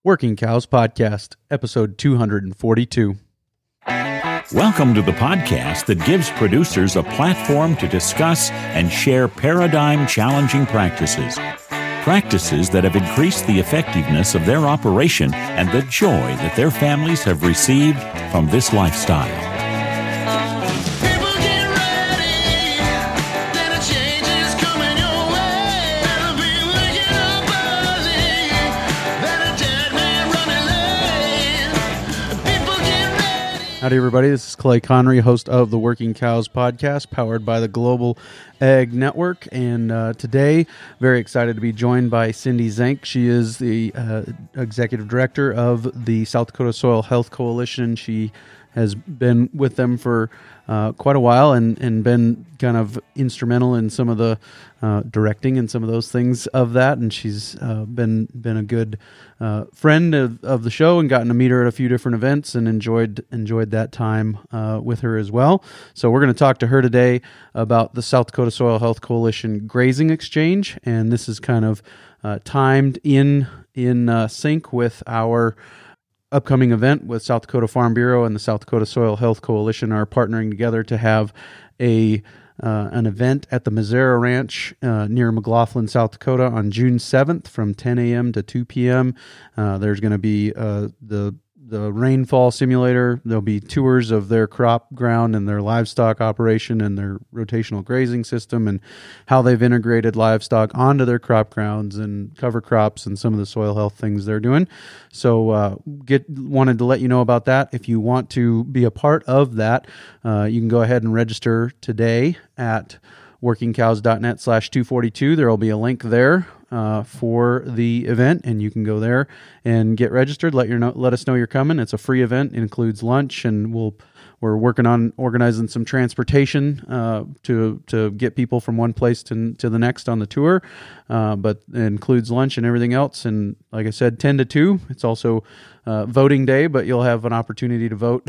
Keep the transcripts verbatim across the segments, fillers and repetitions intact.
Working Cows Podcast, episode two forty-two. Welcome to the podcast that gives producers a platform to discuss and share paradigm-challenging practices. Practices that have increased the effectiveness of their operation and the joy that their families have received from this lifestyle. Howdy, everybody. This is Clay Connery, host of the Working Cows Podcast, powered by the Global Ag Network. And uh, today, very excited to be joined by Cindy Zenk. She is the uh, executive director of the South Dakota Soil Health Coalition. She has been with them for uh, quite a while and, and been kind of instrumental in some of the uh, directing and some of those things of that. And she's uh, been been a good uh, friend of, of the show and gotten to meet her at a few different events and enjoyed enjoyed that time uh, with her as well. So we're going to talk to her today about the South Dakota Soil Health Coalition Grazing Exchange, and this is kind of uh, timed in in uh, sync with our upcoming event with South Dakota Farm Bureau and the South Dakota Soil Health Coalition are partnering together to have a uh, an event at the Mazzara Ranch uh, near McLaughlin, South Dakota on June seventh from ten a.m. to two p.m. Uh, there's going to be uh, the the rainfall simulator. There'll be tours of their crop ground and their livestock operation and their rotational grazing system and how they've integrated livestock onto their crop grounds and cover crops and some of the soil health things they're doing. So uh, get wanted to let you know about that. If you want to be a part of that, uh, you can go ahead and register today at workingcows.net slash 242. There will be a link there uh, for the event, and you can go there and get registered. Let your know, let us know you're coming. It's a free event. It includes lunch, and we'll we're working on organizing some transportation uh, to to get people from one place to to the next on the tour. Uh, but it includes lunch and everything else. And like I said, ten to two. It's also uh, voting day, but you'll have an opportunity to vote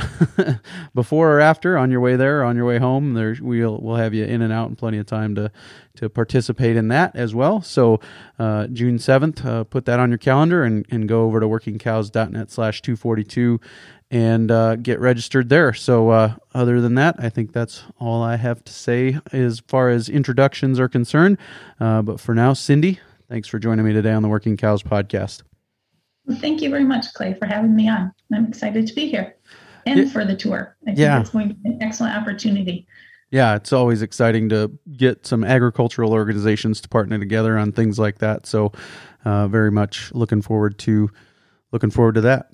before or after on your way there, or on your way home. There, we'll we'll have you in and out and plenty of time to to participate in that as well. So uh, June seventh, uh, put that on your calendar and, and go over to workingcows.net slash 242 and uh, get registered there. So uh, other than that, I think that's all I have to say as far as introductions are concerned. Uh, but for now, Cindy, thanks for joining me today on the Working Cows Podcast. Well, thank you very much, Clay, for having me on. I'm excited to be here and yeah. for the tour. I think yeah. it's going to be an excellent opportunity. Yeah, it's always exciting to get some agricultural organizations to partner together on things like that. So uh, very much looking forward to looking forward to that.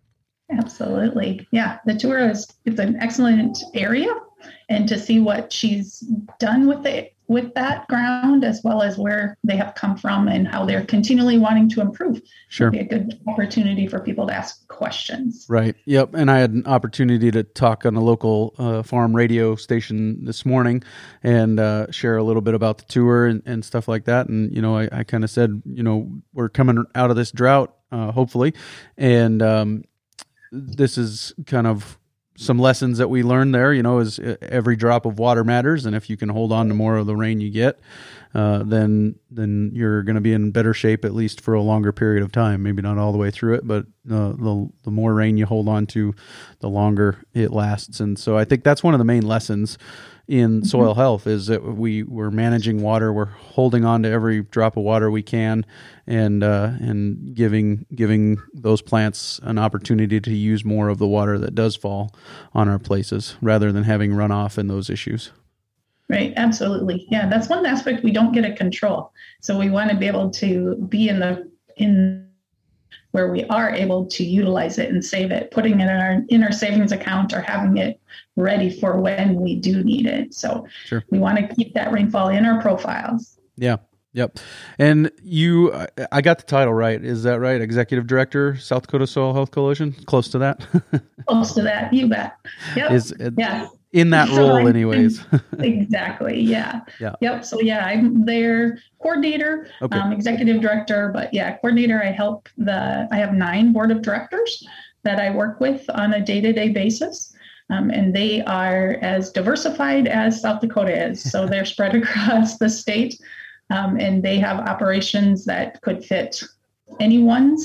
Absolutely. Yeah, the tour is it's an excellent area, and to see what she's done with it with that ground, as well as where they have come from and how they're continually wanting to improve. Sure. It'll be a good opportunity for people to ask questions. Right. Yep. And I had an opportunity to talk on a local uh, farm radio station this morning and uh, share a little bit about the tour and, and stuff like that. And, you know, I, I kind of said, you know, we're coming out of this drought, uh, hopefully. And um, this is kind of some lessons that we learned there, you know, is every drop of water matters. And if you can hold on to more of the rain you get, uh, then then you're going to be in better shape, at least for a longer period of time. Maybe not all the way through it, but uh, the the more rain you hold on to, the longer it lasts. And so I think that's one of the main lessons in mm-hmm. soil health is that we, we're managing water, we're holding on to every drop of water we can, and uh, and giving giving those plants an opportunity to use more of the water that does fall on our places, rather than having runoff and those issues. Right, absolutely. Yeah, that's one aspect we don't get to control. So we want to be able to be in the in where we are able to utilize it and save it, putting it in our in our savings account or having it ready for when we do need it. So sure. We want to keep that rainfall in our profiles. Yeah. Yep. And you, I got the title right. Is that right? Executive Director, South Dakota Soil Health Coalition? Close to that? Close to that. You bet. Yep. Is, yeah. In that So role I'm- anyways. Exactly. Yeah. Yeah. Yep. So yeah, I'm their coordinator, Okay. um, executive director, but yeah, coordinator. I help the, I have nine board of directors that I work with on a day-to-day basis. Um, and they are as diversified as South Dakota is. So they're spread across the state. Um, and they have operations that could fit anyone's,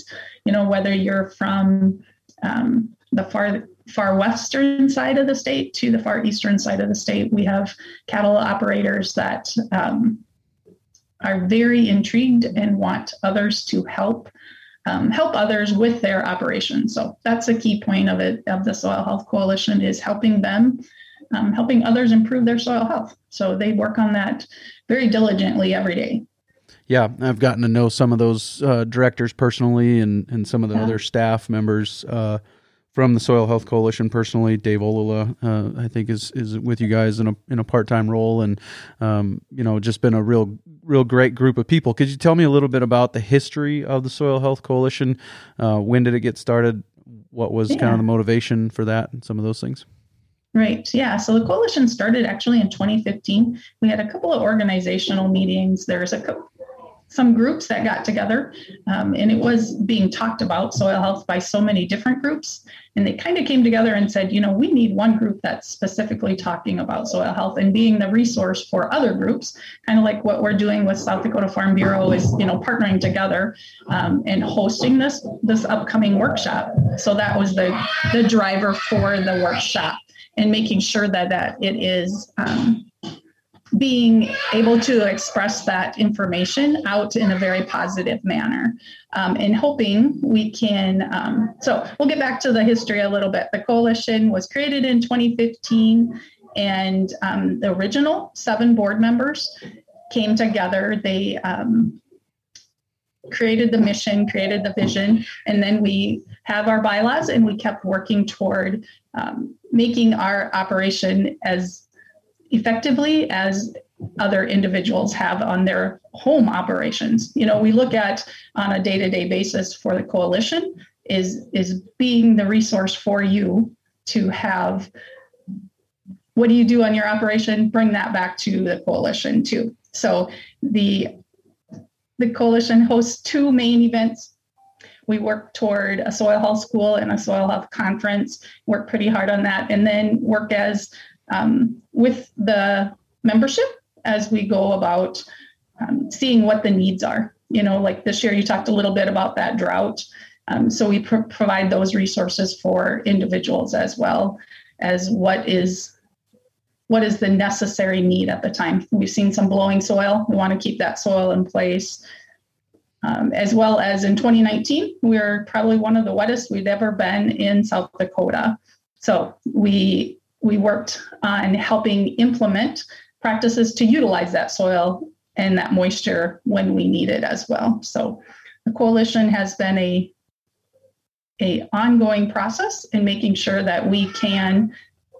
You know, whether you're from um, the far far western side of the state to the far eastern side of the state, we have cattle operators that um, are very intrigued and want others to help um, help others with their operations. So that's a key point of it, of the Soil Health Coalition, is helping them, um, helping others improve their soil health. So they work on that very diligently every day. Yeah, I've gotten to know some of those uh, directors personally, and, and some of the yeah. other staff members uh, from the Soil Health Coalition personally. Dave Olula, uh, I think, is is with you guys in a in a part time role, and um, you know, just been a real real great group of people. Could you tell me a little bit about the history of the Soil Health Coalition? Uh, when did it get started? What was yeah. kind of the motivation for that, and some of those things? Right. Yeah. So the coalition started actually in twenty fifteen. We had a couple of organizational meetings. There's a couple. Some groups that got together, um, and it was being talked about, soil health, by so many different groups. And they kind of came together and said, you know, we need one group that's specifically talking about soil health and being the resource for other groups, kind of like what we're doing with South Dakota Farm Bureau is, you know, partnering together um, and hosting this this upcoming workshop. So that was the, the driver for the workshop, and making sure that, that it is um, being able to express that information out in a very positive manner, um, and hoping we can. Um, so we'll get back to the history a little bit. The coalition was created in twenty fifteen, and um, the original seven board members came together. They um, created the mission, created the vision, and then we have our bylaws, and we kept working toward um, making our operation as effectively as other individuals have on their home operations. You know, we look at on a day-to-day basis for the coalition is, is being the resource for you to have, what do you do on your operation? Bring that back to the coalition too. So the, the coalition hosts two main events. We work toward a soil health school and a soil health conference, work pretty hard on that, and then work as Um, with the membership as we go about um, seeing what the needs are. You know, like this year, you talked a little bit about that drought. Um, so we pr- provide those resources for individuals as well as what is what is the necessary need at the time. We've seen some blowing soil. We want to keep that soil in place. Um, as well as in twenty nineteen, we're probably one of the wettest we've ever been in South Dakota. So we We worked on helping implement practices to utilize that soil and that moisture when we need it as well. So the coalition has been a, a ongoing process in making sure that we can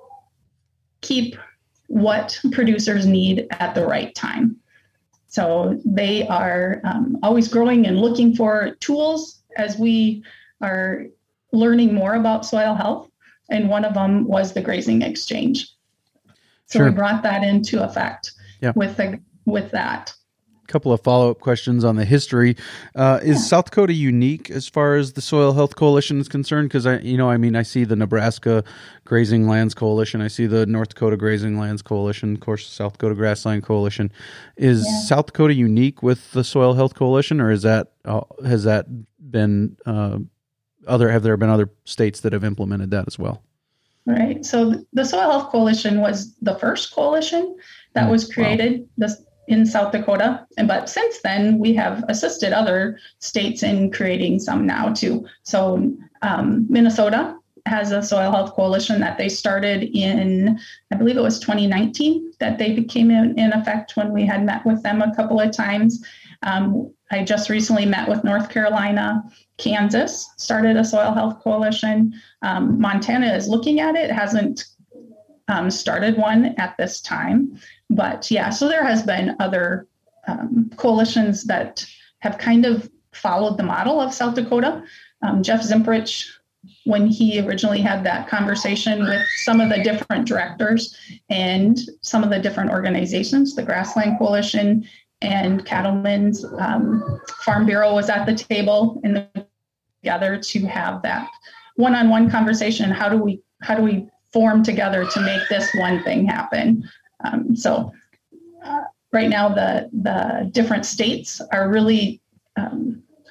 keep what producers need at the right time. So they are um, always growing and looking for tools as we are learning more about soil health. And one of them was the grazing exchange. So sure. We brought that into effect yeah. with the, with that. A couple of follow-up questions on the history. Uh, is yeah. South Dakota unique as far as the Soil Health Coalition is concerned? Because I, you know, I mean, I see the Nebraska Grazing Lands Coalition. I see the North Dakota Grazing Lands Coalition. Of course, the South Dakota Grassland Coalition. Is yeah. South Dakota unique with the Soil Health Coalition, or is that uh, has that been uh, other? Have there been other states that have implemented that as well? Right. So the Soil Health Coalition was the first coalition that was created. Wow. This. in South Dakota. And but since then, we have assisted other states in creating some now too. So um, Minnesota has a soil health coalition that they started in, I believe it was twenty nineteen, that they became in, in effect when we had met with them a couple of times. Um, I just recently met with North Carolina. Kansas started a soil health coalition. Um, Montana is looking at it, hasn't um, started one at this time. But yeah, so there has been other um, coalitions that have kind of followed the model of South Dakota. Um, Jeff Zimprich, when he originally had that conversation with some of the different directors and some of the different organizations, the Grassland Coalition and Cattlemen's um, Farm Bureau was at the table and together to have that one-on-one conversation. How do we how do we form together to make this one thing happen? Um, so uh, right now, the the different states are really um,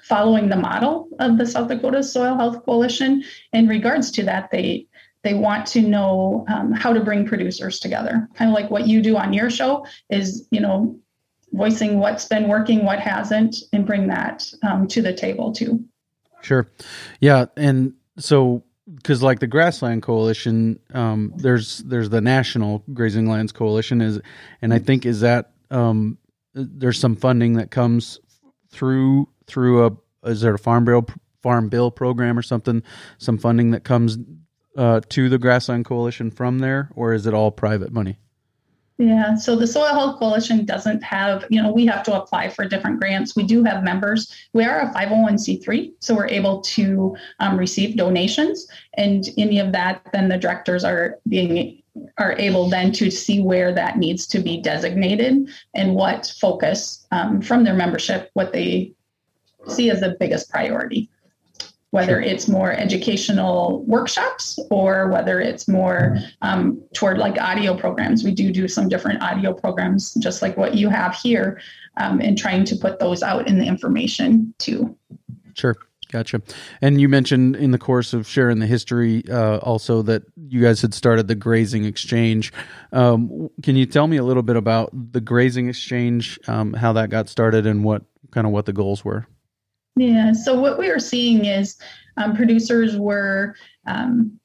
following the model of the South Dakota Soil Health Coalition. In regards to that, they they want to know um, how to bring producers together. Kind of like what you do on your show is, you know, voicing what's been working, what hasn't, and bring that um, to the table too. Sure. Yeah. And so, because like the Grassland Coalition, um, there's there's the National Grazing Lands Coalition, is, and I think is that um, there's some funding that comes through through a is there a farm bill farm bill program or something, some funding that comes uh, to the Grassland Coalition from there, or is it all private money? Yeah, so the Soil Health Coalition doesn't have, you know, we have to apply for different grants. We do have members. We are a five oh one c three, so we're able to um, receive donations, and any of that, then the directors are being are able then to see where that needs to be designated and what focus um, from their membership, what they see as the biggest priority. Whether it's more educational workshops or whether it's more um, toward like audio programs. We do do some different audio programs, just like what you have here, um, and trying to put those out in the information too. Sure. Gotcha. And you mentioned in the course of sharing the history uh, also that you guys had started the Grazing Exchange. Um, can you tell me a little bit about the Grazing Exchange, um, how that got started and what kind of what the goals were? Yeah, so what we were seeing is um, producers were, um,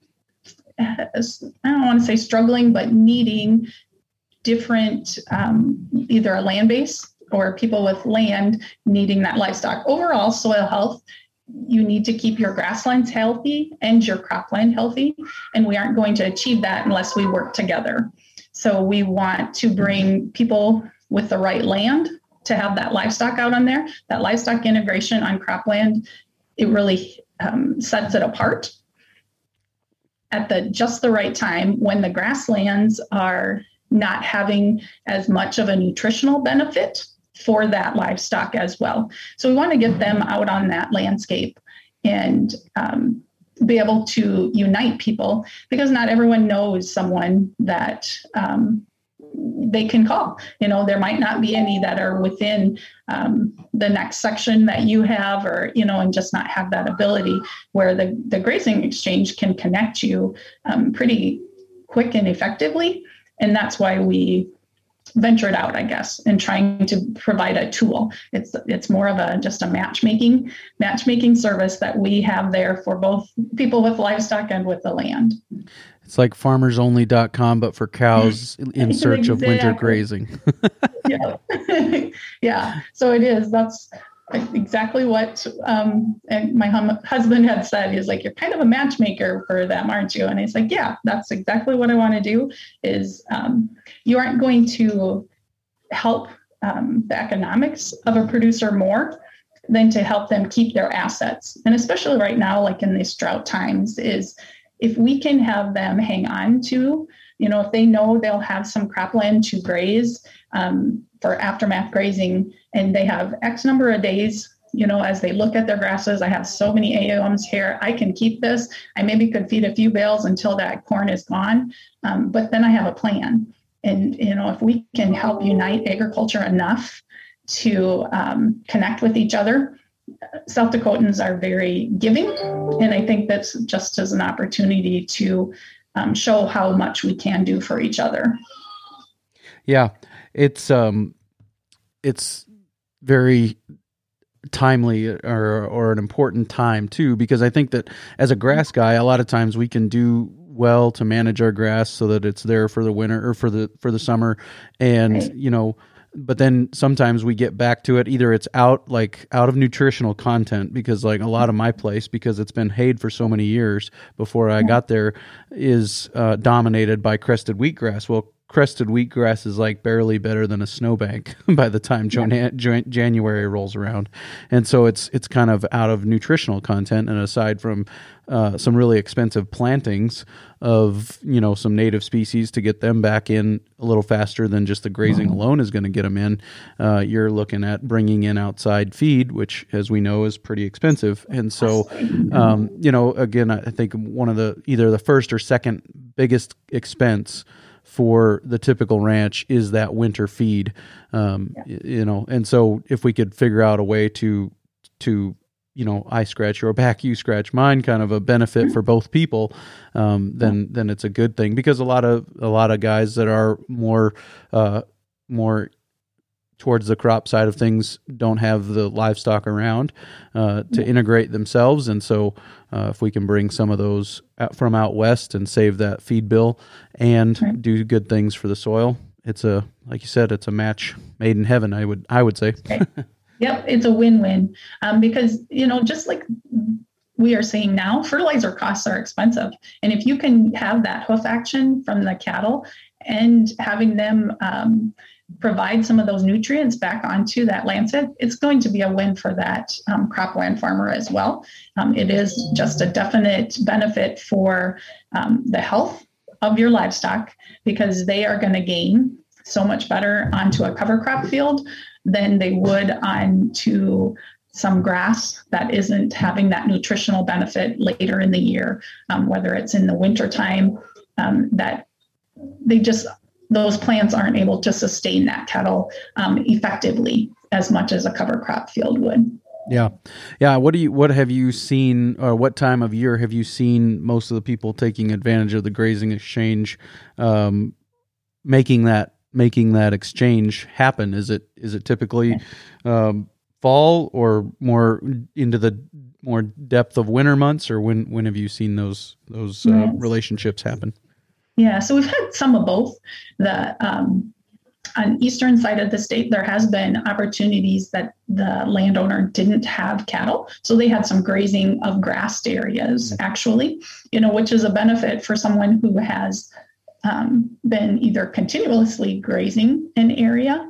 I don't want to say struggling, but needing different, um, either a land base or people with land needing that livestock. Overall, soil health, you need to keep your grasslands healthy and your cropland healthy, and we aren't going to achieve that unless we work together. So we want to bring people with the right land to have that livestock out on there. That livestock integration on cropland, it really um, sets it apart at the just the right time when the grasslands are not having as much of a nutritional benefit for that livestock as well. So we want to get them out on that landscape and um, be able to unite people, because not everyone knows someone that um, they can call. You know, there might not be any that are within um, the next section that you have, or, you know, and just not have that ability where the, the Grazing Exchange can connect you um, pretty quick and effectively. And that's why we ventured out, I guess, and trying to provide a tool. It's it's more of a just a matchmaking matchmaking service that we have there for both people with livestock and with the land. It's like farmers only dot com, but for cows in search exactly. of winter grazing. yeah. yeah. So it is. That's exactly what um, and my hum- husband had said. He's like, you're kind of a matchmaker for them, aren't you? And he's like, yeah, that's exactly what I want to do. Is um, you aren't going to help um, the economics of a producer more than to help them keep their assets. And especially right now, like in these drought times, is if we can have them hang on to, you know, if they know they'll have some cropland to graze um, for aftermath grazing, and they have X number of days, you know, as they look at their grasses, I have so many A O Ms here, I can keep this. I maybe could feed a few bales until that corn is gone, um, but then I have a plan. And, you know, if we can help unite agriculture enough to um, connect with each other, South Dakotans are very giving, and I think that's just as an opportunity to um, show how much we can do for each other. Yeah, it's um, it's very timely or or an important time too, because I think that as a grass guy, a lot of times we can do well to manage our grass so that it's there for the winter or for the for the summer, and right. you know. But then sometimes we get back to it. Either it's out like out of nutritional content, because like a lot of my place, because it's been hayed for so many years before I got there, is uh, dominated by crested wheatgrass. Well, crested wheatgrass is like barely better than a snowbank by the time yeah. Jan- January rolls around. And so it's it's kind of out of nutritional content, and aside from uh, some really expensive plantings of, you know, some native species to get them back in a little faster than just the grazing mm-hmm. alone is going to get them in, uh, you're looking at bringing in outside feed, which, as we know, is pretty expensive. And so, um, you know, again, I think one of the either the first or second biggest expense for the typical ranch is that winter feed, um, yeah. you know, and so if we could figure out a way to to you know, I scratch your back, you scratch mine, kind of a benefit for both people, um, then then it's a good thing, because a lot of a lot of guys that are more uh, more towards the crop side of things don't have the livestock around uh, to integrate themselves, and so uh, if we can bring some of those out from out west and save that feed bill and right. do good things for the soil, it's a, like you said, it's a match made in heaven. I would I would say. Okay. Yep, it's a win-win, um, because, you know, just like we are seeing now, fertilizer costs are expensive. And if you can have that hoof action from the cattle and having them um, provide some of those nutrients back onto that landset, it's going to be a win for that um, cropland farmer as well. Um, it is just a definite benefit for um, the health of your livestock, because they are going to gain so much better onto a cover crop field than they would onto some grass that isn't having that nutritional benefit later in the year, um, whether it's in the wintertime, um, that they just, those plants aren't able to sustain that cattle um, effectively as much as a cover crop field would. Yeah. Yeah. What do you, what have you seen, or what time of year have you seen most of the people taking advantage of the grazing exchange, um, making that, making that exchange happen? Is it, is it typically, um, fall or more into the more depth of winter months, or when, when have you seen those, those, uh, Yes. relationships happen? Yeah. So we've had some of both. The, um, on eastern side of the state, there has been opportunities that the landowner didn't have cattle. So they had some grazing of grassed areas, actually, you know, which is a benefit for someone who has um, been either continuously grazing an area,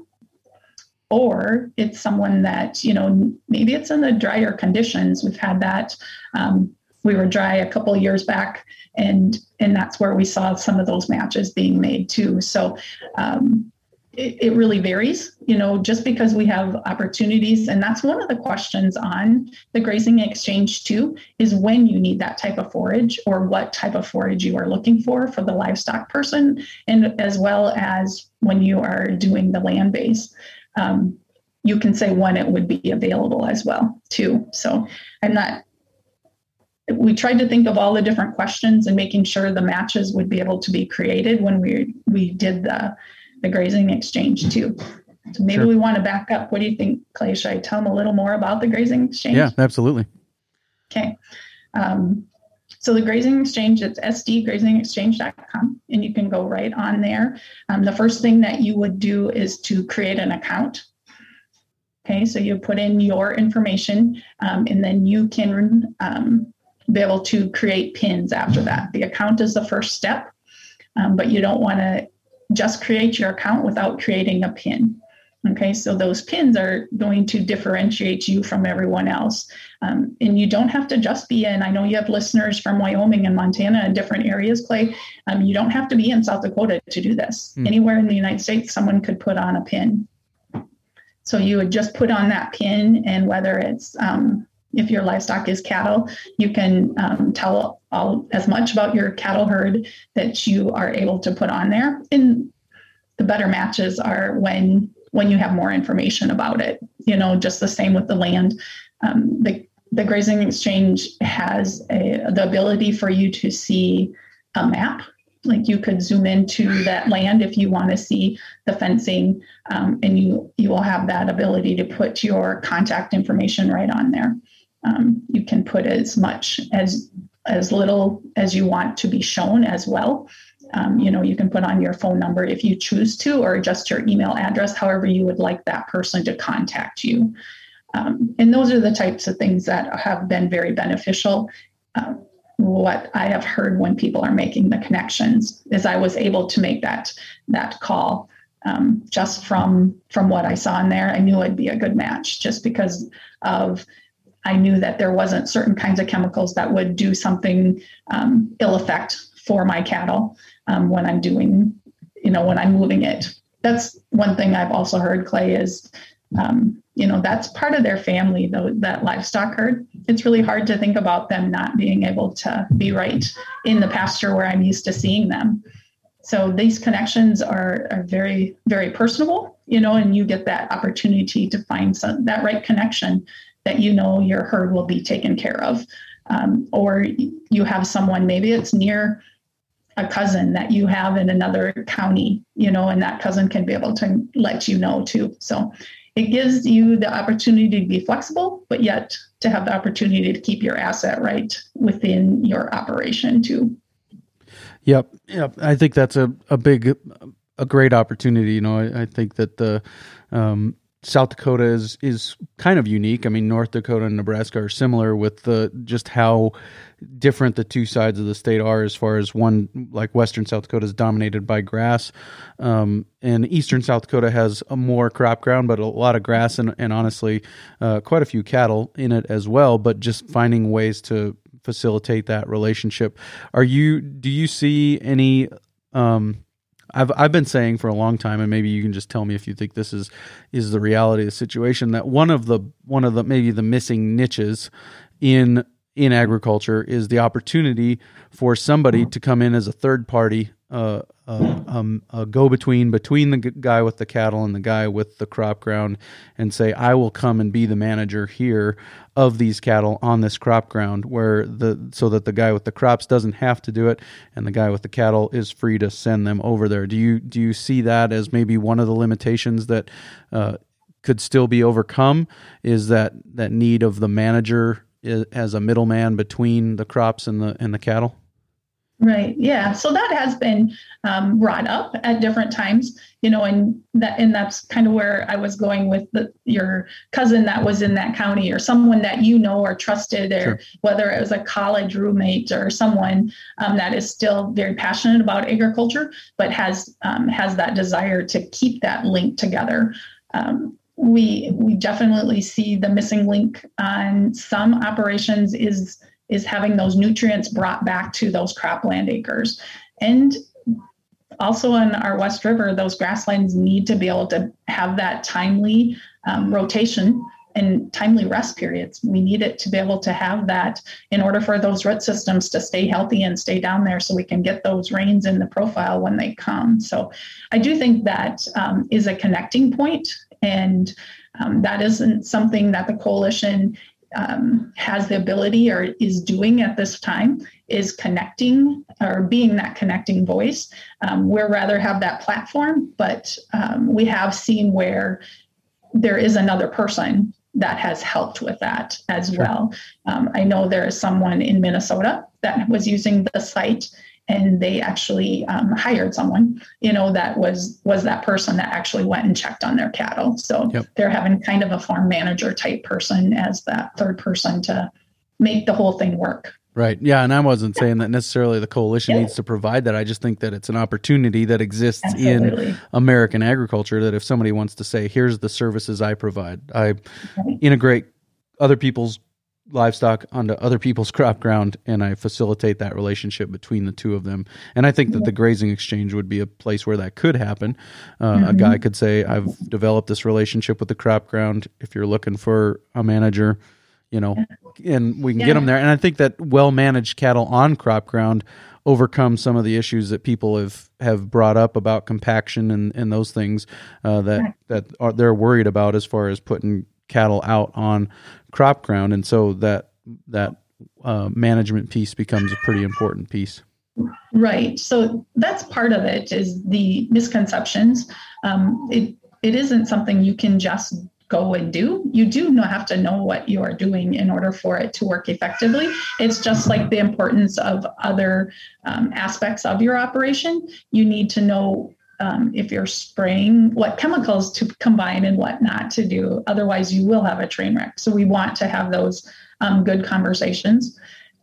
or it's someone that, you know, maybe it's in the drier conditions. We've had that. Um, we were dry a couple of years back, and and that's where we saw some of those matches being made too. So um, it, it really varies, you know, just because we have opportunities. And that's one of the questions on the grazing exchange too, is when you need that type of forage, or what type of forage you are looking for for the livestock person, and as well as when you are doing the land base. Um, you can say when it would be available as well too. So I'm not, we tried to think of all the different questions and making sure the matches would be able to be created when we we did the, the grazing exchange too. So maybe Sure. we want to back up. What do you think, Clay? Should I tell them a little more about the grazing exchange? Yeah, absolutely. Okay. Um, so the grazing exchange, it's s d grazing exchange dot com, and you can go right on there. Um, the first thing that you would do is to create an account. Okay, so you put in your information, um, and then you can um, be able to create pins after that. The account is the first step, um, but you don't want to just create your account without creating a pin. Okay, so those pins are going to differentiate you from everyone else. Um, and you don't have to just be in, I know you have listeners from Wyoming and Montana and different areas, Clay. Um, you don't have to be in South Dakota to do this. Hmm. Anywhere in the United States, someone could put on a pin. So you would just put on that pin, and whether it's, um, if your livestock is cattle, you can um, tell all as much about your cattle herd that you are able to put on there. And the better matches are when when you have more information about it. You know, just the same with the land. Um, the the grazing exchange has a, the ability for you to see a map. Like you could zoom into that land if you want to see the fencing, um, and you you will have that ability to put your contact information right on there. Um, you can put as much as as little as you want to be shown as well. Um, you know, you can put on your phone number if you choose to, or just your email address, however you would like that person to contact you. Um, and those are the types of things that have been very beneficial. Uh, what I have heard when people are making the connections is I was able to make that that call um, just from from what I saw in there. I knew it'd be a good match just because of I knew that there wasn't certain kinds of chemicals that would do something um, ill effect for my cattle um, when I'm doing, you know, when I'm moving it. That's one thing I've also heard, Clay, is, um, you know, that's part of their family, though, that livestock herd. It's really hard to think about them not being able to be right in the pasture where I'm used to seeing them. So these connections are, are very, very personable, you know, and you get that opportunity to find some, that right connection that you know your herd will be taken care of. Um, or you have someone, maybe it's near a cousin that you have in another county, you know, and that cousin can be able to let you know too. So it gives you the opportunity to be flexible, but yet to have the opportunity to keep your asset right within your operation too. Yep. Yep. I think that's a, a big, a great opportunity. You know, I, I think that the, um, South Dakota is, is kind of unique. I mean, North Dakota and Nebraska are similar with the, just how different the two sides of the state are, as far as one, like Western South Dakota is dominated by grass. Um, and Eastern South Dakota has a more crop ground, but a lot of grass and, and honestly, uh, quite a few cattle in it as well, but just finding ways to facilitate that relationship. Are you, do you see any, um, I've I've been saying for a long time, and maybe you can just tell me if you think this is is the reality of the situation, that one of the one of the maybe the missing niches in in agriculture is the opportunity for somebody to come in as a third party, uh, uh, um, a go-between between the g- guy with the cattle and the guy with the crop ground, and say, I will come and be the manager here of these cattle on this crop ground, where the so that the guy with the crops doesn't have to do it, and the guy with the cattle is free to send them over there. Do you do you see that as maybe one of the limitations that uh, could still be overcome? Is that that need of the manager as a middleman between the crops and the and the cattle? Right. Yeah. So that has been um, brought up at different times, you know, and that and that's kind of where I was going with the, your cousin that was in that county, or someone that you know or trusted, or sure. whether it was a college roommate or someone um, that is still very passionate about agriculture, but has um, has that desire to keep that link together. Um, we we definitely see the missing link on some operations is is having those nutrients brought back to those cropland acres. And also on our West River, those grasslands need to be able to have that timely um, rotation and timely rest periods. We need it to be able to have that in order for those root systems to stay healthy and stay down there, so we can get those rains in the profile when they come. So I do think that um, is a connecting point, and um, that isn't something that the coalition Um, has the ability or is doing at this time, is connecting or being that connecting voice. Um, we'd rather have that platform, but um, we have seen where there is another person that has helped with that as sure. well. Um, I know there is someone in Minnesota that was using the site, and they actually um, hired someone, you know, that was was that person that actually went and checked on their cattle. So yep. they're having kind of a farm manager type person as that third person to make the whole thing work. Right. Yeah. And I wasn't saying that necessarily the coalition yeah. needs to provide that. I just think that it's an opportunity that exists Absolutely. in American agriculture, that if somebody wants to say, here's the services I provide, I okay. integrate other people's livestock onto other people's crop ground, and I facilitate that relationship between the two of them. And I think that the grazing exchange would be a place where that could happen. Uh, mm-hmm. A guy could say, I've developed this relationship with the crop ground. If you're looking for a manager, you know, and we can yeah. get them there. And I think that well-managed cattle on crop ground overcome some of the issues that people have, have brought up about compaction and, and those things uh, that, right. that are, they're worried about as far as putting cattle out on crop ground. And so that that uh, management piece becomes a pretty important piece. Right. So that's part of it, is the misconceptions. Um, it it isn't something you can just go and do. You do not have to know what you are doing in order for it to work effectively. It's just like the importance of other um, aspects of your operation. You need to know Um, if you're spraying, what chemicals to combine and what not to do. Otherwise, you will have a train wreck. So we want to have those um, good conversations,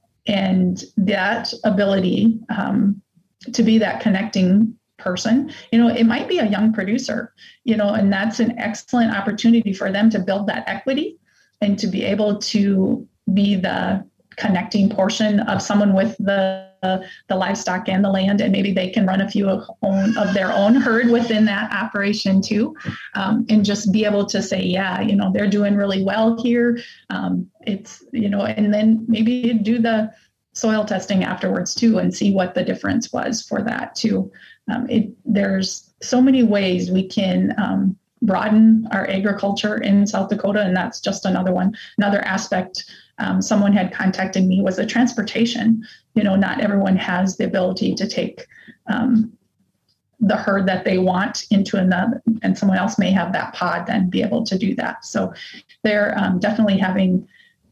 and that ability um, to be that connecting person. You know, it might be a young producer, you know, and that's an excellent opportunity for them to build that equity and to be able to be the connecting portion of someone with the uh, the livestock and the land, and maybe they can run a few of, own, of their own herd within that operation too, um, and just be able to say, yeah, you know, they're doing really well here. Um, it's, you know, and then maybe do the soil testing afterwards too, and see what the difference was for that too. Um, it, there's so many ways we can um, broaden our agriculture in South Dakota. And that's just another one, another aspect. Um, someone had contacted me was the transportation. You know, not everyone has the ability to take um, the herd that they want into another, and someone else may have that pod then be able to do that. So they're um, definitely having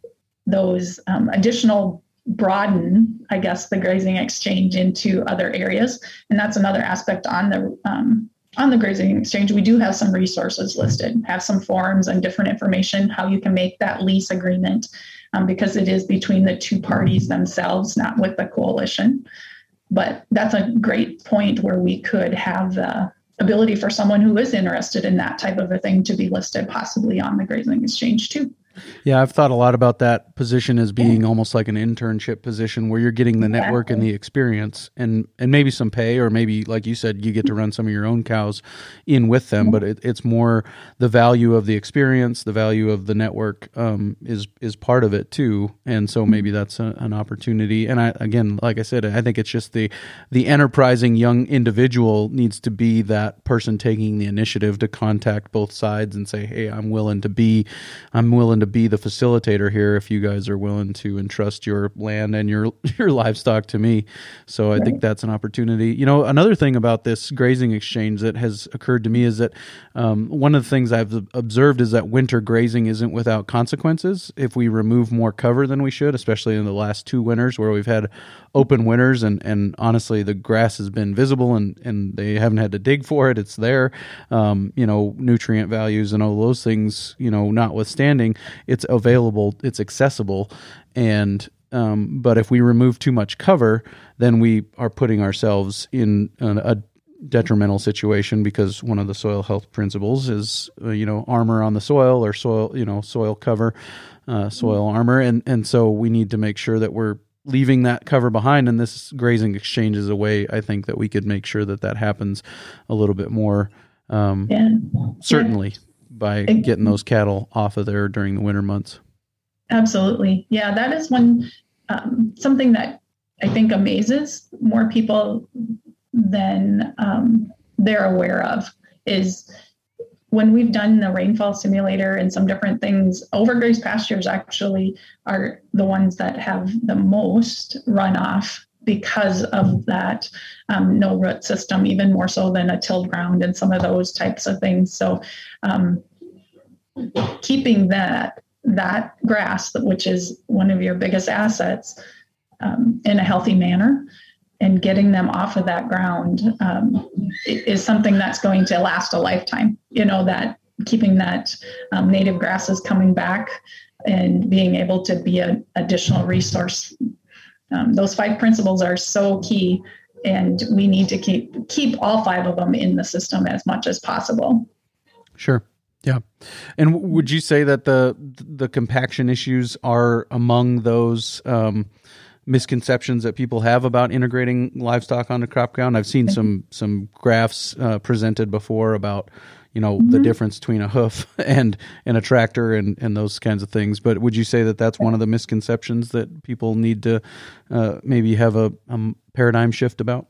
those um, additional broaden, I guess, the grazing exchange into other areas. And that's another aspect on the um, on the grazing exchange. We do have some resources listed, have some forums and different information, how you can make that lease agreement, um, because it is between the two parties themselves, not with the coalition. But that's a great point where we could have the ability for someone who is interested in that type of a thing to be listed possibly on the grazing exchange too. Yeah, I've thought a lot about that position as being almost like an internship position where you're getting the network and the experience and, and maybe some pay, or maybe, like you said, you get to run some of your own cows in with them. But it, it's more the value of the experience, the value of the network um, is is part of it too. And so maybe that's a, an opportunity. And I, again, like I said, I think it's just the the enterprising young individual needs to be that person taking the initiative to contact both sides and say, hey, I'm willing to be, I'm willing to be the facilitator here if you guys are willing to entrust your land and your your livestock to me. So I right. think that's an opportunity. You know, another thing about this grazing exchange that has occurred to me is that um, one of the things I've observed is that winter grazing isn't without consequences. If we remove more cover than we should, especially in the last two winters where we've had open winters and, and honestly the grass has been visible and, and they haven't had to dig for it. It's there, um, you know, nutrient values and all those things, you know, notwithstanding, it's available, it's accessible. And, um, but if we remove too much cover, then we are putting ourselves in a, a detrimental situation, because one of the soil health principles is, uh, you know, armor on the soil, or soil, you know, soil cover, uh, soil armor. And, and so we need to make sure that we're leaving that cover behind. And this grazing exchange is a way, I think, that we could make sure that that happens a little bit more, um, yeah. certainly. Yeah. by getting those cattle off of there during the winter months. Absolutely. Yeah, that is one, um, something that I think amazes more people than um, they're aware of, is when we've done the rainfall simulator and some different things, overgrazed pastures actually are the ones that have the most runoff because of that um, no root system, even more so than a tilled ground and some of those types of things. So um, keeping that that grass, which is one of your biggest assets, um, in a healthy manner and getting them off of that ground um, is something that's going to last a lifetime. You know, that keeping that um, native grasses coming back and being able to be an additional resource. Um, those five principles are so key, and we need to keep keep all five of them in the system as much as possible. Sure. Yeah. And would you say that the the compaction issues are among those um, misconceptions that people have about integrating livestock onto crop ground? I've seen some some graphs uh, presented before about, you know, mm-hmm. the difference between a hoof and, and a tractor and, and those kinds of things. But would you say that that's one of the misconceptions that people need to uh, maybe have a, a paradigm shift about?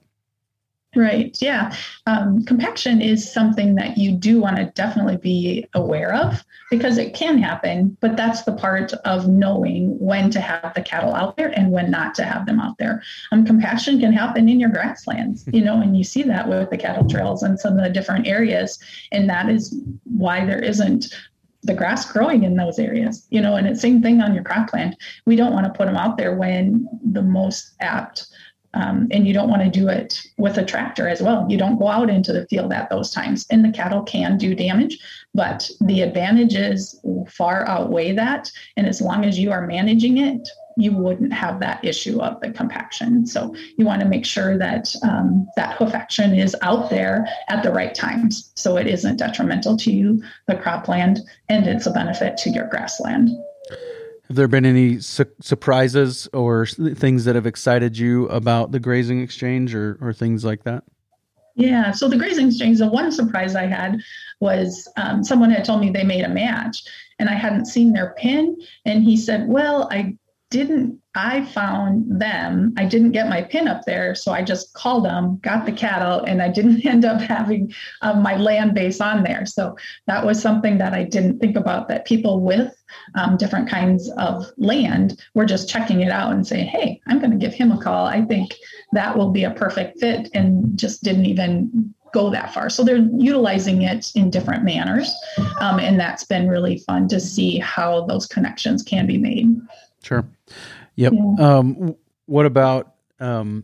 Right. Yeah. Um, compaction is something that you do want to definitely be aware of, because it can happen, but that's the part of knowing when to have the cattle out there and when not to have them out there. Um, compaction can happen in your grasslands, you know, and you see that with the cattle trails and some of the different areas. And that is why there isn't the grass growing in those areas, you know, and it's same thing on your cropland. We don't want to put them out there when the most apt Um, and you don't want to do it with a tractor as well. You don't go out into the field at those times, and the cattle can do damage, but the advantages far outweigh that. And as long as you are managing it, you wouldn't have that issue of the compaction. So you want to make sure that um, that hoof action is out there at the right times, so it isn't detrimental to you, the cropland, and it's a benefit to your grassland. Have there been any su- surprises or things that have excited you about the grazing exchange, or, or things like that? Yeah, so the grazing exchange, the one surprise I had was um, someone had told me they made a match and I hadn't seen their pin. And he said, well, I didn't, I found them, I didn't get my pin up there. So I just called them, got the cattle, and I didn't end up having uh, my land base on there. So that was something that I didn't think about, that people with um, different kinds of land were just checking it out and saying, hey, I'm going to give him a call. I think that will be a perfect fit, and just didn't even go that far. So they're utilizing it in different manners. Um, and that's been really fun to see how those connections can be made. Sure. Yep. Yeah. Um, what about, um,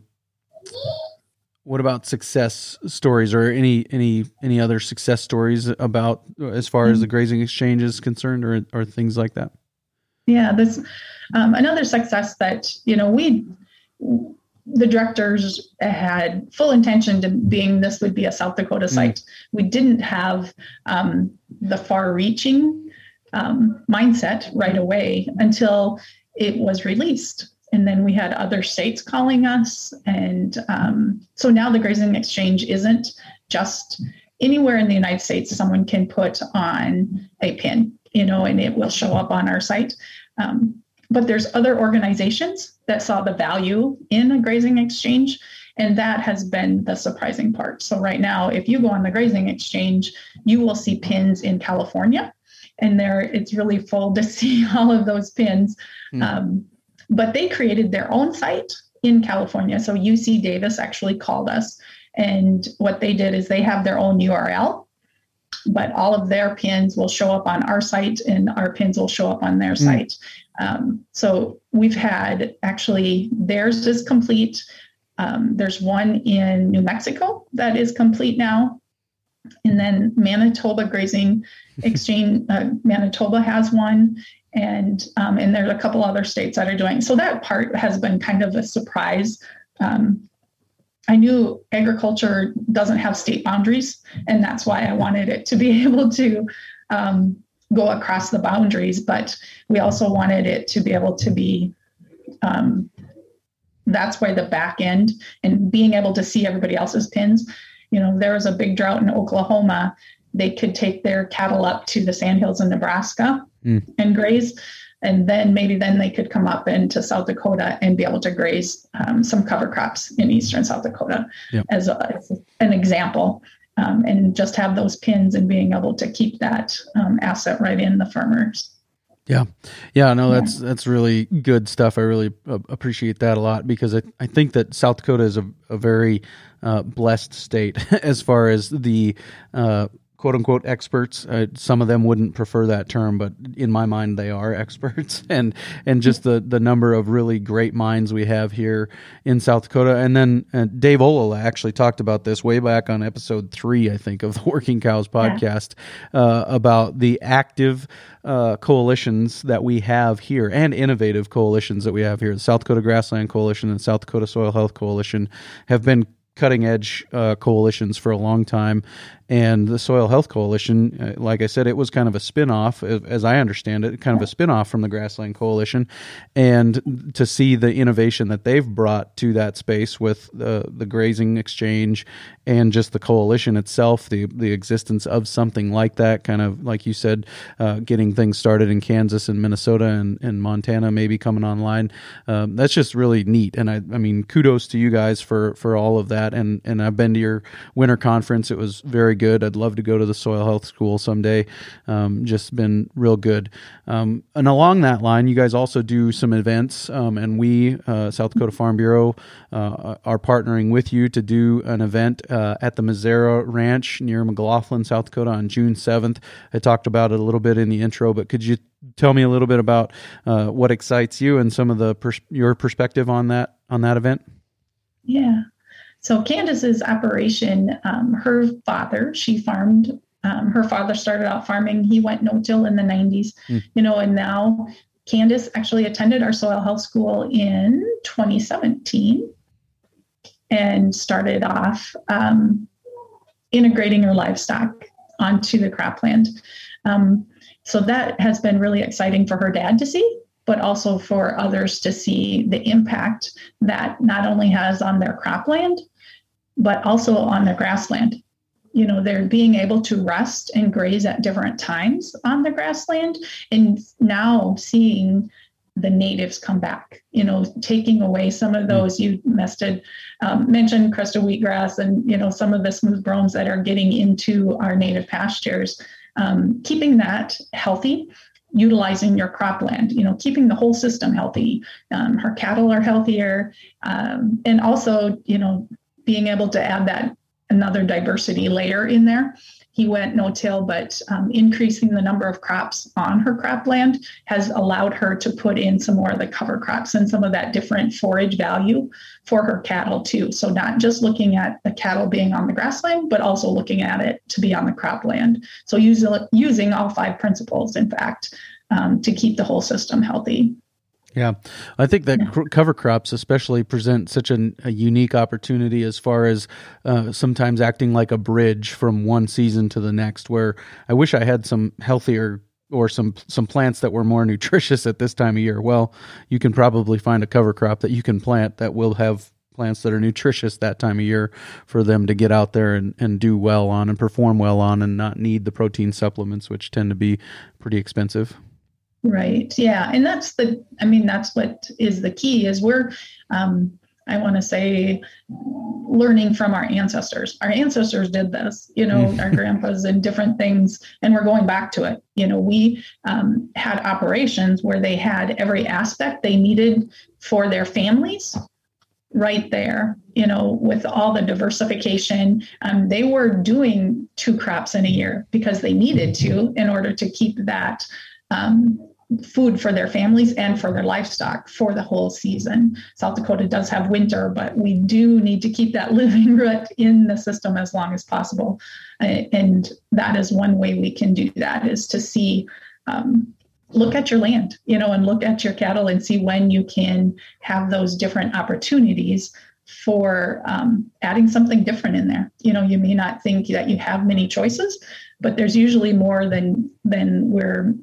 what about success stories, or any, any, any other success stories about, as far as the grazing exchange is concerned, or, or things like that? Yeah, this, um, another success that, you know, we, the directors had full intention to being, this would be a South Dakota site. Mm. We didn't have um, the far-reaching um, mindset right away until it was released. And then we had other states calling us. And um, so now the grazing exchange isn't just anywhere in the United States someone can put on a pin, you know, and it will show up on our site. Um, but there's other organizations that saw the value in a grazing exchange, and that has been the surprising part. So right now, if you go on the grazing exchange, you will see pins in California, and there it's really full to see all of those pins. Mm. Um, but they created their own site in California. So U C Davis actually called us, and what they did is they have their own U R L, but all of their pins will show up on our site, and our pins will show up on their mm. site. Um, so we've had, actually, theirs is complete. Um, there's one in New Mexico that is complete now. And then Manitoba Grazing Exchange, uh, Manitoba has one. And, um, and there's a couple other states that are doing. So that part has been kind of a surprise. Um, I knew agriculture doesn't have state boundaries, and that's why I wanted it to be able to um, go across the boundaries. But we also wanted it to be able to be, um, that's why the back end and being able to see everybody else's pins. You know, there was a big drought in Oklahoma. They could take their cattle up to the Sandhills in Nebraska mm. and graze. And then maybe then they could come up into South Dakota and be able to graze um, some cover crops in eastern South Dakota yep. as, a, as an example, um, and just have those pins and being able to keep that um, asset right in the farmers. Yeah. Yeah, no, that's, yeah. that's really good stuff. I really uh, appreciate that a lot, because I, I think that South Dakota is a, a very uh, blessed state as far as the, uh, quote unquote experts. Uh, some of them wouldn't prefer that term, but in my mind, they are experts. And and just the, the number of really great minds we have here in South Dakota. And then uh, Dave Olola actually talked about this way back on episode three, I think, of the Working Cows podcast, yeah. uh, about the active uh, coalitions that we have here, and innovative coalitions that we have here. The South Dakota Grassland Coalition and South Dakota Soil Health Coalition have been cutting edge uh, coalitions for a long time. And the Soil Health Coalition, uh, like I said, it was kind of a spin-off, as I understand it, kind of a spin-off from the Grassland Coalition. And to see the innovation that they've brought to that space with the, the grazing exchange and just the coalition itself, the the existence of something like that, kind of, like you said, uh, getting things started in Kansas and Minnesota and, and Montana maybe coming online, um, that's just really neat. And I, I mean, kudos to you guys for, for all of that. And, and I've been to your winter conference. It was very good. I'd love to go to the Soil Health School someday. Um, just been real good. Um, and along that line, you guys also do some events, um, and we, uh, South Dakota Farm Bureau, uh, are partnering with you to do an event uh, at the Mazzara Ranch near McLaughlin, South Dakota on June seventh. I talked about it a little bit in the intro, but could you tell me a little bit about uh, what excites you and some of the pers- your perspective on that on that event? Yeah. So Candace's operation, um, her father, she farmed, um, her father started out farming. He went no-till in the nineties, mm. you know, and now Candace actually attended our soil health school in twenty seventeen and started off um, integrating her livestock onto the cropland. Um, so that has been really exciting for her dad to see, but also for others to see the impact that not only has on their cropland, but also on the grassland. You know, they're being able to rest and graze at different times on the grassland, and now seeing the natives come back, you know, taking away some of those. You mested, um, mentioned crested wheatgrass and, you know, some of the smooth brooms that are getting into our native pastures, um, keeping that healthy, utilizing your cropland, you know, keeping the whole system healthy. Um, her cattle are healthier. Um, and also, you know, being able to add that another diversity layer in there. He went no-till, but um, increasing the number of crops on her cropland has allowed her to put in some more of the cover crops and some of that different forage value for her cattle too. So not just looking at the cattle being on the grassland, but also looking at it to be on the cropland. So using, using all five principles, in fact, um, to keep the whole system healthy. Yeah, I think that yeah. cover crops especially present such an, a unique opportunity as far as uh, sometimes acting like a bridge from one season to the next, where I wish I had some healthier or some some plants that were more nutritious at this time of year. Well, you can probably find a cover crop that you can plant that will have plants that are nutritious that time of year for them to get out there and, and do well on and perform well on and not need the protein supplements, which tend to be pretty expensive. Right. Yeah. And that's the, I mean, that's what is the key is we're, um, I want to say, learning from our ancestors. Our ancestors did this, you know, our grandpas and different things, and we're going back to it. You know, we um, had operations where they had every aspect they needed for their families right there, you know, with all the diversification. Um, they were doing two crops in a year because they needed to in order to keep that um, food for their families and for their livestock for the whole season. South Dakota does have winter, but we do need to keep that living root in the system as long as possible. And that is one way we can do that, is to see, um, look at your land, you know, and look at your cattle and see when you can have those different opportunities for um, adding something different in there. You know, you may not think that you have many choices, but there's usually more than than we're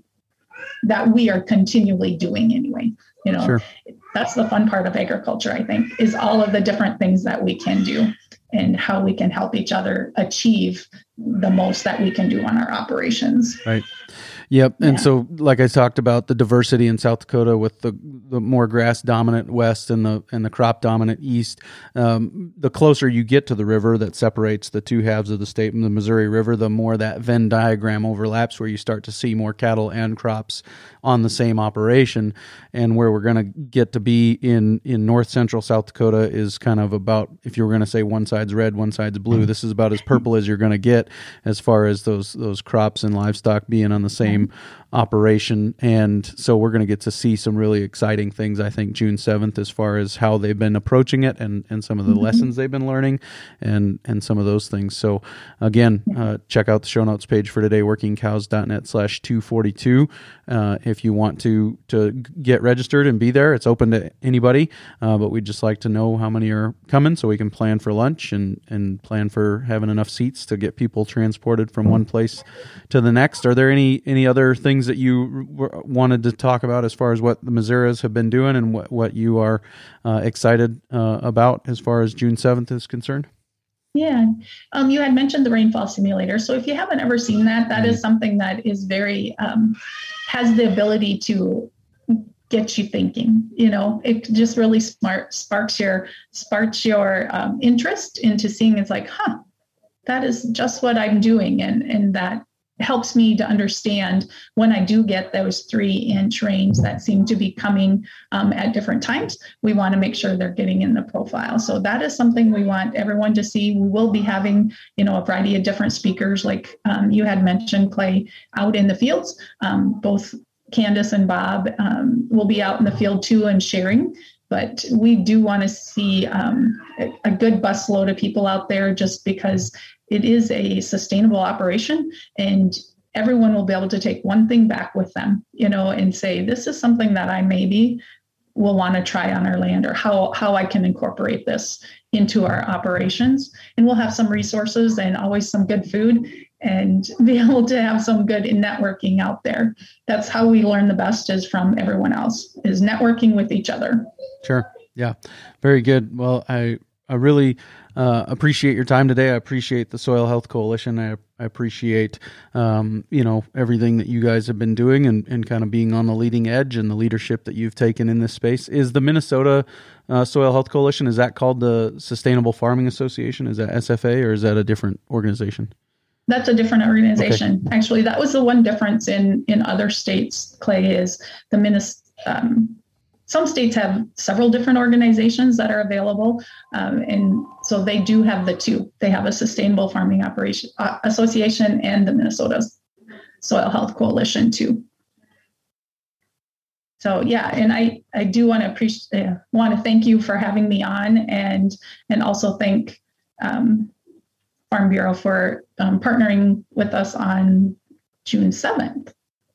that we are continually doing anyway. You know, sure. That's the fun part of agriculture, I think, is all of the different things that we can do and how we can help each other achieve the most that we can do on our operations. Right. Yep. And Yeah. so, like I talked about, the diversity in South Dakota with the, the more grass dominant west and the and the crop dominant east. Um, the closer you get to the river that separates the two halves of the state and the Missouri River, the more that Venn diagram overlaps, where you start to see more cattle and crops on the same operation. And where we're going to get to be in in north central South Dakota is kind of about, if you were going to say one side's red, one side's blue, this is about as purple as you're going to get as far as those those crops and livestock being on the same operation. And so we're going to get to see some really exciting things, I think, June seventh, as far as how they've been approaching it and, and some of the mm-hmm. lessons they've been learning and, and some of those things. So again, uh, check out the show notes page for today, working cows dot net slash two forty-two. Uh, if you want to, to get registered and be there, it's open to anybody. Uh, but we'd just like to know how many are coming so we can plan for lunch and, and plan for having enough seats to get people transported from one place to the next. Are there any, any other things that you w- wanted to talk about as far as what the Missouri's have been doing and what, what you are uh, excited uh, about as far as June seventh is concerned? Yeah. Um, you had mentioned the rainfall simulator. So if you haven't ever seen that, that is something that is very, um, has the ability to get you thinking. You know, it just really smart sparks your, sparks your um, interest into seeing, it's like, huh, that is just what I'm doing. And, and that helps me to understand when I do get those three inch rains that seem to be coming um, at different times, we want to make sure they're getting in the profile. So that is something we want everyone to see. We will be having, you know, a variety of different speakers, like um, you had mentioned, Clay, out in the fields. Um, both Candace and Bob um, will be out in the field too and sharing. But we do want to see um, a, a good busload of people out there, just because it is a sustainable operation and everyone will be able to take one thing back with them, you know, and say, this is something that I maybe will want to try on our land, or how, how I can incorporate this into our operations. And we'll have some resources and always some good food and be able to have some good networking out there. That's how we learn the best, is from everyone else, is networking with each other. Sure. Yeah. Very good. Well, I, I really uh, appreciate your time today. I appreciate the Soil Health Coalition. I, I appreciate, um, you know, everything that you guys have been doing and, and kind of being on the leading edge and the leadership that you've taken in this space. Is the Minnesota uh, Soil Health Coalition, is that called the Sustainable Farming Association? Is that S F A or is that a different organization? That's a different organization. Okay. Actually, that was the one difference in, in other states, Clay, is the Minnesota, um, some states have several different organizations that are available. Um, and so they do have the two. They have a Sustainable Farming Operation uh, Association and the Minnesota Soil Health Coalition too. So yeah, and I, I do want to appreciate, uh, want to thank you for having me on, and and also thank um, Farm Bureau for um, partnering with us on June seventh.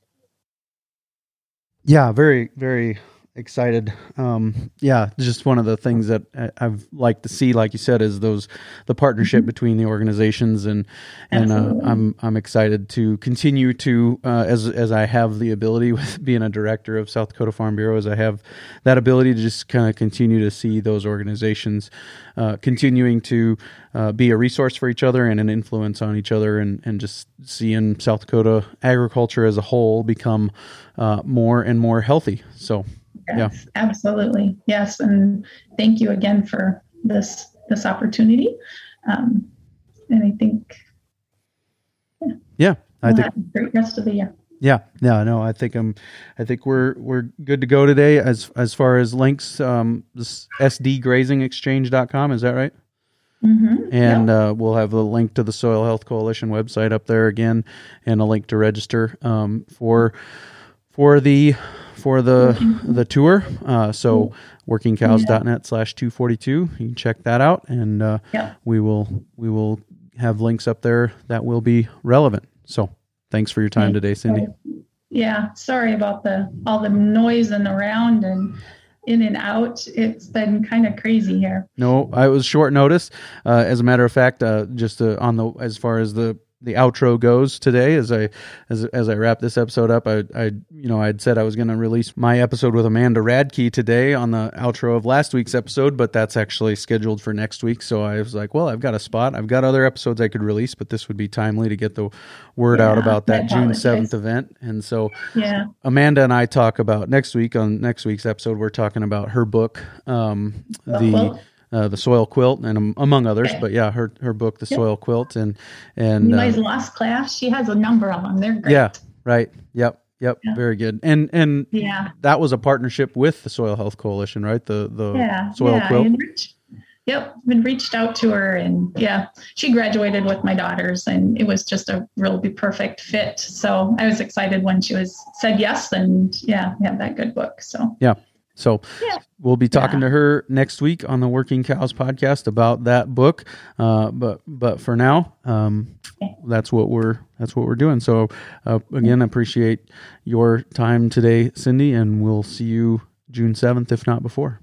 Yeah, very, very excited. Um, yeah, just one of the things that I've liked to see, like you said, is those the partnership mm-hmm. between the organizations, and and uh, I'm I'm excited to continue to uh, as as I have the ability with being a director of South Dakota Farm Bureau, as I have that ability to just kind of continue to see those organizations uh, continuing to uh, be a resource for each other and an influence on each other, and and just seeing South Dakota agriculture as a whole become uh, more and more healthy. So. Yes, yeah, absolutely. Yes. And thank you again for this, this opportunity. Um, and I think, yeah, yeah I we'll think have a great rest of the year. Yeah, yeah, no, I think I'm, I think we're, we're good to go today as, as far as links, um, this S D grazing exchange dot com. Is that right? Mm-hmm. And yeah. uh, we'll have a link to the Soil Health Coalition website up there again, and a link to register, um, for, for the, for the the tour. Uh, so working cows dot net slash two forty-two. You can check that out, and uh, yeah. we will we will have links up there that will be relevant. So thanks for your time today, Cindy. Yeah, sorry about the all the noise and around and in and out. It's been kind of crazy here. No, I was short notice. Uh, as a matter of fact, uh, just uh, on the as far as the the outro goes today, as I as as I wrap this episode up, I I you know I'd said I was going to release my episode with Amanda Radke today on the outro of last week's episode, but that's actually scheduled for next week. So I was like, well, I've got a spot. I've got other episodes I could release, but this would be timely to get the word yeah, out about that June seventh event. And so yeah. Amanda and I talk about next week on next week's episode. We're talking about her book, um, well, the. Well. Uh, the Soil Quilt, and um, among others, okay. but yeah, her her book, The yep. Soil Quilt, and and you uh, guys lost class. She has a number of them. They're great. Yeah, right. Yep, yep. Yeah. Very good. And and yeah, that was a partnership with the Soil Health Coalition, right? The the yeah, Soil yeah. Quilt. Reached, yep, been reached out to her, and yeah, she graduated with my daughters, and it was just a really perfect fit. So I was excited when she was said yes, and yeah, we had that good book. So yeah. So yeah. we'll be talking yeah. to her next week on the Working Cows podcast about that book. Uh, but but for now, um, okay. that's what we're that's what we're doing. So uh, again, I appreciate your time today, Cindy, and we'll see you June seventh, if not before.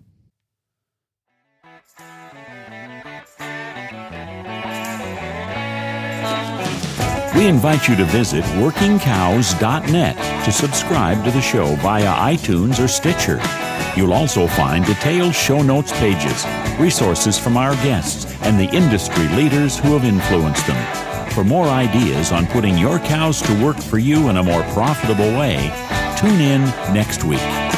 We invite you to visit working cows dot net to subscribe to the show via iTunes or Stitcher. You'll also find detailed show notes pages, resources from our guests, and the industry leaders who have influenced them. For more ideas on putting your cows to work for you in a more profitable way, tune in next week.